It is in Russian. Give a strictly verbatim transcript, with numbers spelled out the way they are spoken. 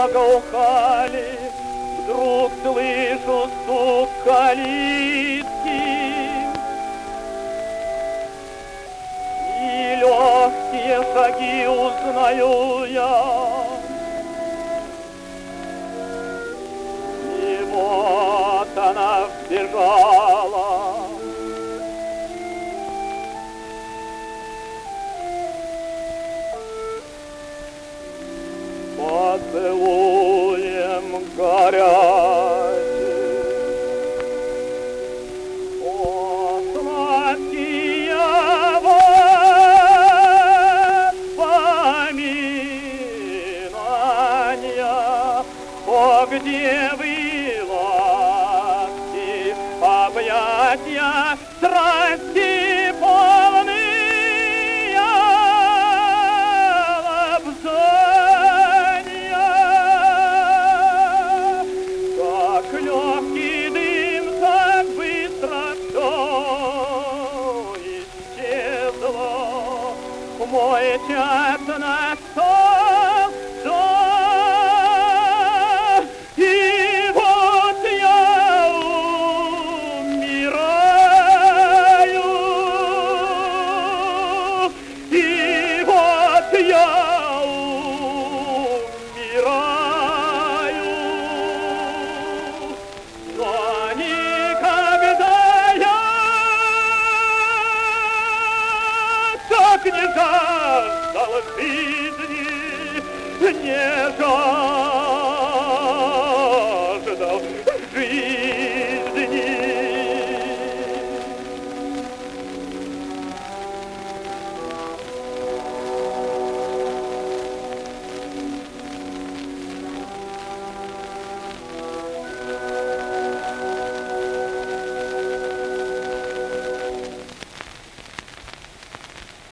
благоухали, вдруг слышу стук калитки, и легкие шаги узнаю я. И вот она вбежала. Поцелуем горячим, о, сладкие воспоминания, о, где вы, ласки, объятия, страсти полные. Мой час настал, да, и вот я умираю, и вот я умираю, но никогда я так не жаждал жизни, не жаждал.